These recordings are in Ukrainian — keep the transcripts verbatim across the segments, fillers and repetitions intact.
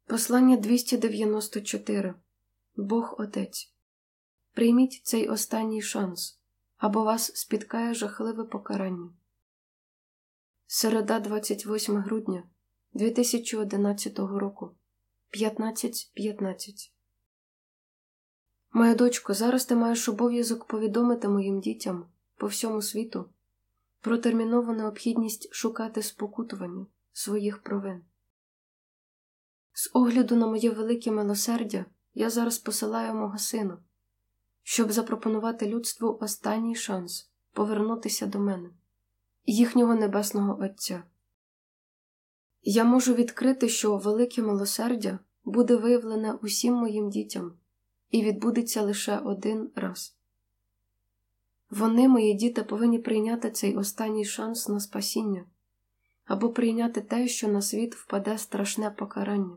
Послання двісті дев'яносто чотири. Бог Отець. Прийміть цей останній шанс, або вас спіткає жахливе покарання. Середа, двадцять восьме грудня дві тисячі одинадцятого року, п'ятнадцять п'ятнадцять. Моя дочко, зараз ти маєш обов'язок повідомити моїм дітям по всьому світу про термінову необхідність шукати спокутування своїх провин. З огляду на моє велике милосердя, я зараз посилаю мого сина, щоб запропонувати людству останній шанс повернутися до мене, їхнього Небесного Отця. Я можу відкрити, що велике милосердя буде виявлене усім моїм дітям і відбудеться лише один раз. Вони, мої діти, повинні прийняти цей останній шанс на спасіння, або прийняти те, що на світ впаде страшне покарання.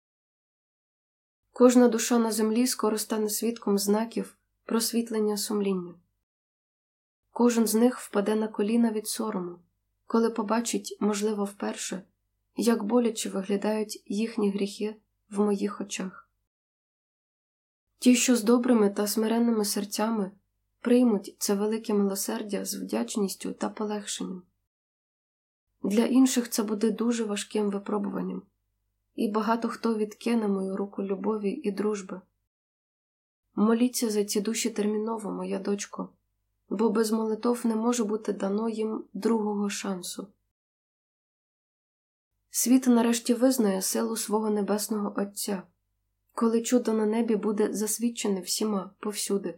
Кожна душа на землі скоро стане свідком знаків просвітлення сумління. Кожен з них впаде на коліна від сорому, коли побачить, можливо, вперше, як боляче виглядають їхні гріхи в моїх очах. Ті, що з добрими та смиренними серцями приймуть це велике милосердя з вдячністю та полегшенням. Для інших це буде дуже важким випробуванням, і багато хто відкине мою руку любові і дружби. Моліться за ці душі терміново, моя дочко, бо без молитов не може бути дано їм другого шансу. Світ нарешті визнає силу свого Небесного Отця, коли чудо на небі буде засвідчене всіма повсюди.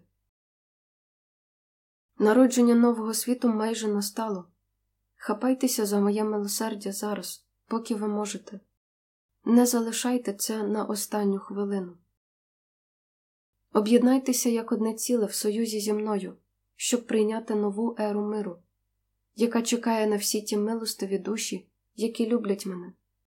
Народження нового світу майже настало. Хапайтеся за моє милосердя зараз, поки ви можете. Не залишайте це на останню хвилину. Об'єднайтеся як одне ціле в союзі зі мною, щоб прийняти нову еру миру, яка чекає на всі ті милостиві душі, які люблять мене.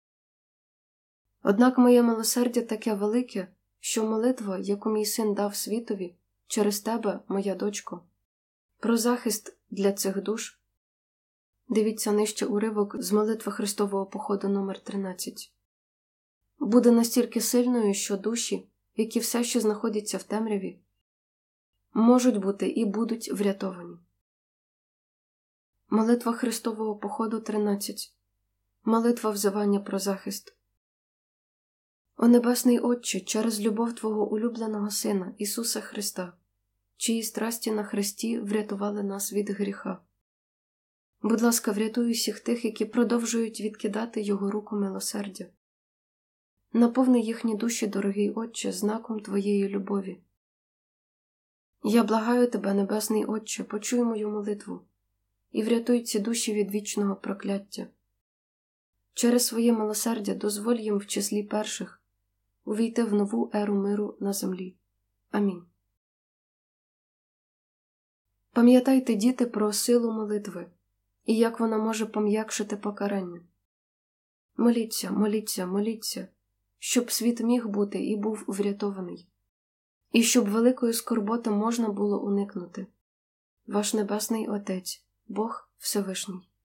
Однак моє милосердя таке велике, що молитва, яку мій син дав світові, через тебе, моя дочко, про захист для цих душ. Дивіться нижче уривок з молитви Христового походу номер тринадцять. Буде настільки сильною, що душі, які все ще знаходяться в темряві, можуть бути і будуть врятовані. Молитва Христового походу тринадцять. Молитва взивання про захист. О Небесний Отче, через любов Твого улюбленого Сина, Ісуса Христа, чиї страсті на хресті врятували нас від гріха. Будь ласка, врятуй усіх тих, які продовжують відкидати Його руку милосердя. Наповни їхні душі, дорогий Отче, знаком Твоєї любові. Я благаю Тебе, Небесний Отче, почуй мою молитву і врятуй ці душі від вічного прокляття. Через своє милосердя дозволь їм в числі перших увійти в нову еру миру на землі. Амінь. Пам'ятайте, діти, про силу молитви і як вона може пом'якшити покарання. Моліться, моліться, моліться, щоб світ міг бути і був врятований, і щоб великої скорботи можна було уникнути. Ваш Небесний Отець, Бог Всевишній.